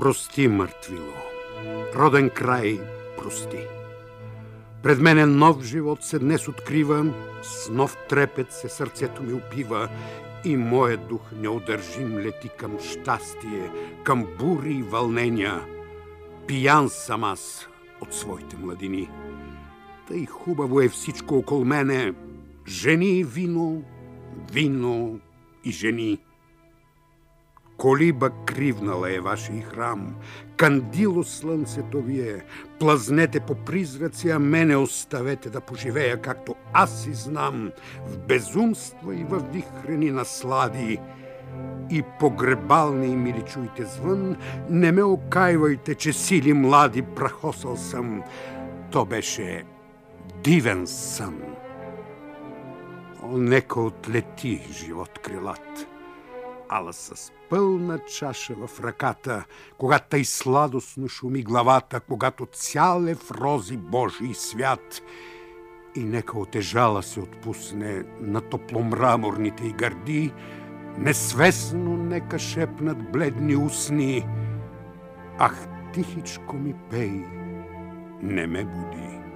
Прости, мъртвило, роден край, прости. Пред мене нов живот се днес открива, с нов трепет се сърцето ми опива и моят дух неудържим лети към щастие, към бури и вълнения. Пиян съм аз от своите младини. Тъй хубаво е всичко около мене, жени и вино, вино и жени. Колиба кривнала е вашия храм, кандило слънцето вие, плъзнете по призраци, а мене оставете да поживея, както аз си знам, в безумства и във вихрени наслади. И погребални ми ли чуйте звън, не ме окайвайте, че сили млади прахосал съм. То беше дивен сън. О, нека отлети живот крилат, ала с пълна чаша в ръката, когато тъй сладостно шуми главата, когато цял е в рози Божий свят. И нека отежала се отпусне на топломраморните й гърди, несвестно нека шепнат бледни устни: ах, тихичко ми пей, не ме буди.